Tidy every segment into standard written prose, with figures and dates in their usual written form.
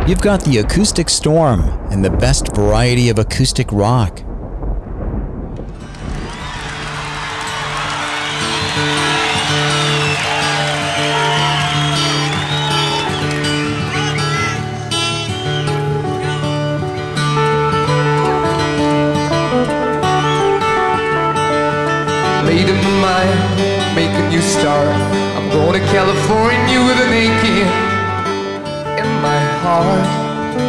You've got the Acoustic Storm and the best variety of acoustic rock. Made up my mind, make a new start. I'm going to California with an aching in my heart.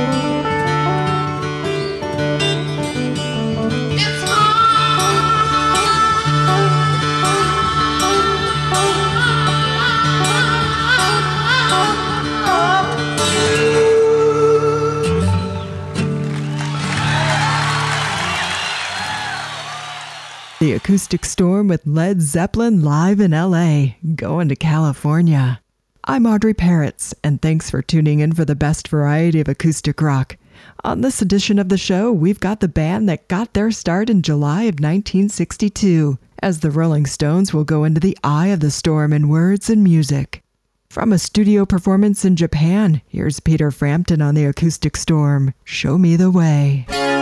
The Acoustic Storm with Led Zeppelin live in LA, going to California. I'm Audrey Parrots, and thanks for tuning in for the best variety of acoustic rock. On this edition of the show, we've got the band that got their start in July of 1962, as the Rolling Stones will go into the eye of the storm in words and music. From a studio performance in Japan, here's Peter Frampton on the Acoustic Storm, Show Me the Way.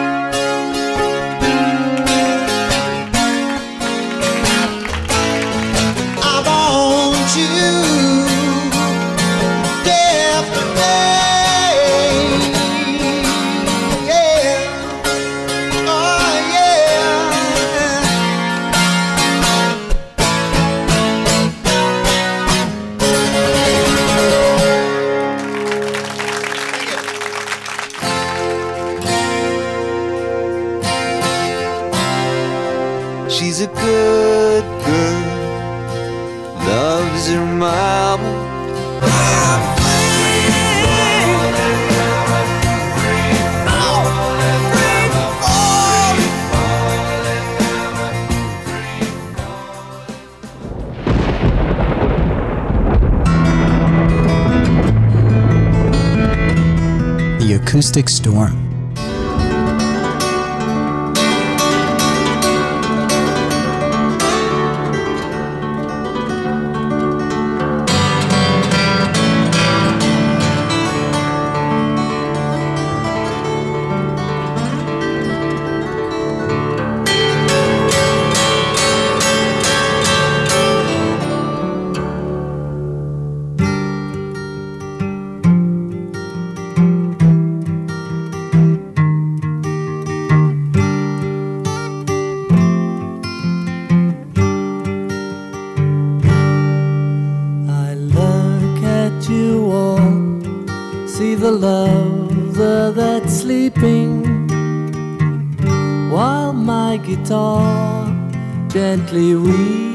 She's a good girl, loves her mama. The Acoustic Storm. Guitar gently weeps.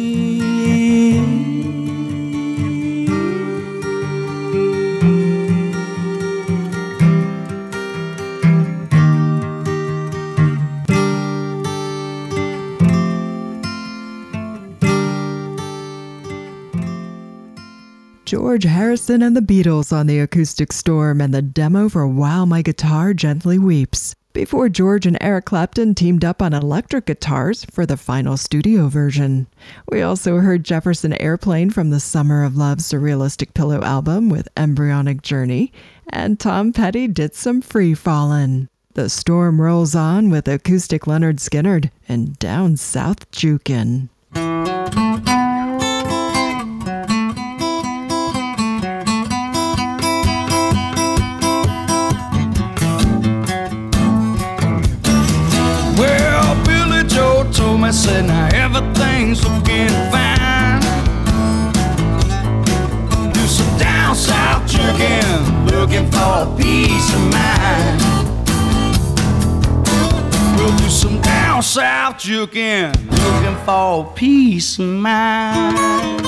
George Harrison and the Beatles on the Acoustic Storm and the demo for While My Guitar Gently Weeps, before George and Eric Clapton teamed up on electric guitars for the final studio version. We also heard Jefferson Airplane from the Summer of Love Surrealistic Pillow album with Embryonic Journey, and Tom Petty did some Free Fallin'. The Storm rolls on with acoustic Leonard Skinner and Down South Jukin'. I said now everything's looking fine. Do some down south jerking, looking for peace of mind. We'll do some down south jerking, looking for peace of mind.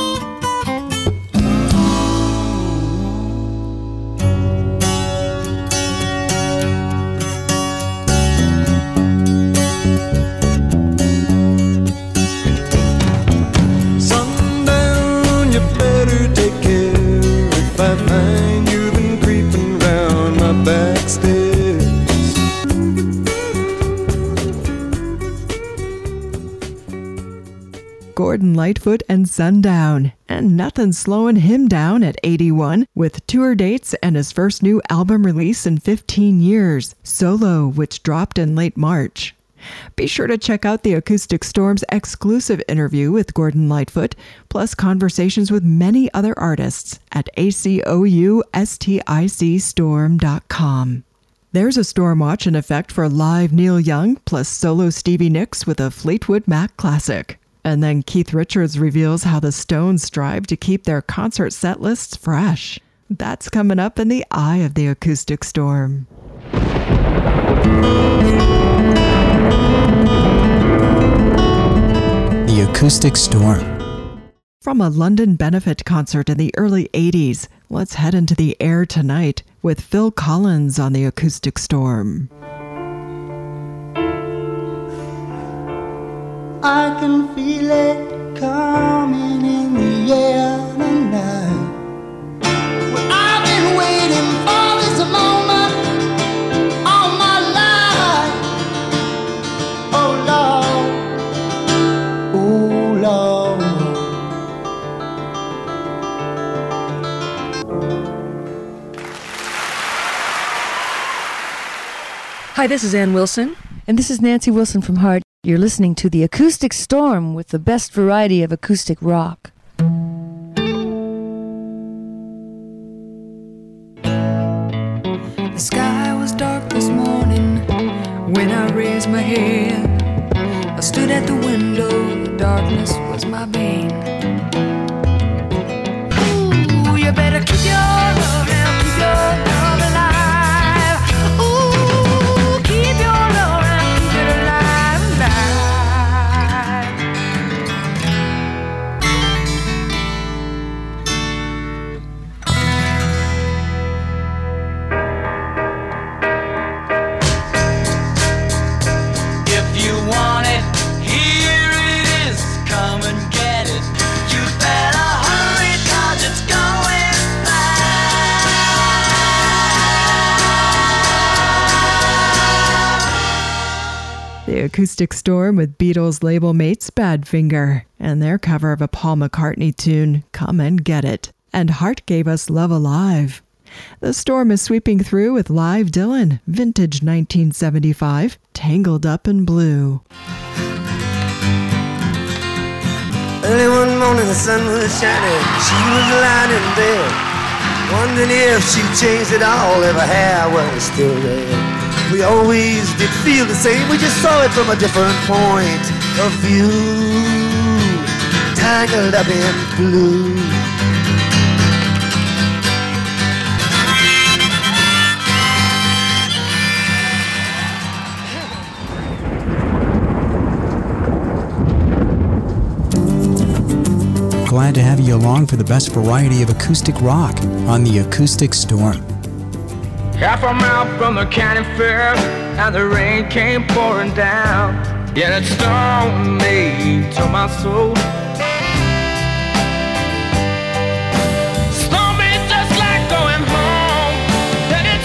Gordon Gordon Lightfoot and Sundown. And nothing's slowing him down at 81 with tour dates and his first new album release in 15 years, Solo, which dropped in late March. Be sure to check out the Acoustic Storm's exclusive interview with Gordon Lightfoot, plus conversations with many other artists at ACOUSTICStorm.com. There's a storm watch in effect for live Neil Young, plus solo Stevie Nicks with a Fleetwood Mac classic. And then Keith Richards reveals how the Stones strive to keep their concert set lists fresh. That's coming up in the eye of the Acoustic Storm. The Acoustic Storm. From a London benefit concert in the early 80s, let's head into the air tonight with Phil Collins on the Acoustic Storm. I can feel it coming in the air tonight. Well, I've been waiting for this moment all my life. Oh Lord, oh Lord. Hi, this is Ann Wilson. And this is Nancy Wilson from Heart. You're listening to The Acoustic Storm with the best variety of acoustic rock. The sky was dark this morning when I raised my head. I stood at the window, the darkness was my bane. Ooh, you better keep your love now, keep your love alive. Ooh, keep your love now, keep it alive, alive. If you want it, here it is. Come and get it. You better hurry 'cause it's going fast. The Acoustic Storm with Beatles label mates Badfinger and their cover of a Paul McCartney tune, Come and Get It. And Heart gave us Love Alive. The storm is sweeping through with Live Dylan, vintage 1975, Tangled Up in Blue. Early one morning the sun was shining. She was lying in bed, wondering if she'd changed it all, if her hair was still red. We always did feel the same, we just saw it from a different point of view. Tangled up in blue. Glad to have you along for the best variety of acoustic rock on the Acoustic Storm. Half a mile from the county fair, and the rain came pouring down. Yeah, it stung me to my soul. Stung me just like going home, and it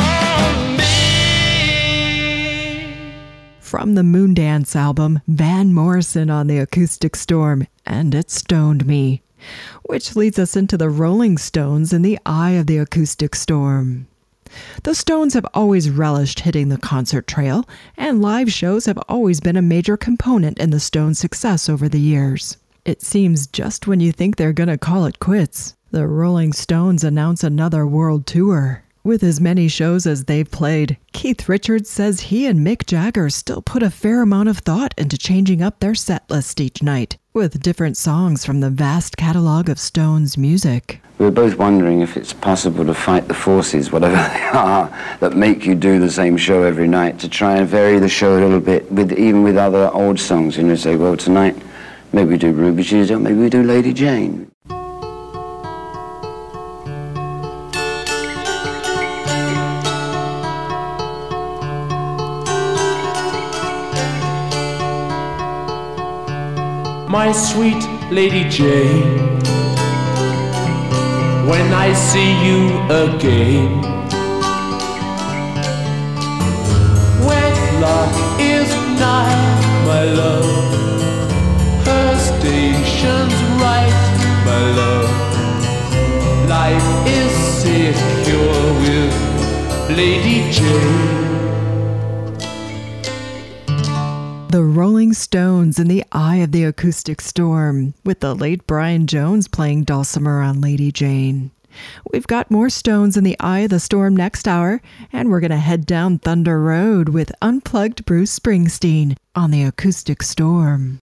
stung me. From the Moondance album, Van Morrison on the Acoustic Storm, and It Stoned Me, which leads us into the Rolling Stones in the eye of the Acoustic Storm. The Stones have always relished hitting the concert trail, and live shows have always been a major component in the Stones' success over the years. It seems just when you think they're gonna call it quits, the Rolling Stones announce another world tour. With as many shows as they've played, Keith Richards says he and Mick Jagger still put a fair amount of thought into changing up their set list each night, with different songs from the vast catalog of Stones music. We were both wondering if it's possible to fight the forces, whatever they are, that make you do the same show every night, to try and vary the show a little bit, even with other old songs. You know, say, well, tonight, maybe we do Ruby Tuesday, maybe we do Lady Jane. My sweet Lady Jane, when I see you again, wedlock is nigh, my love, her station my love. Life is secure with Lady Jane. The Rolling Stones in the Eye of the Acoustic Storm, with the late Brian Jones playing dulcimer on Lady Jane. We've got more Stones in the Eye of the Storm next hour, and we're going to head down Thunder Road with unplugged Bruce Springsteen on the Acoustic Storm.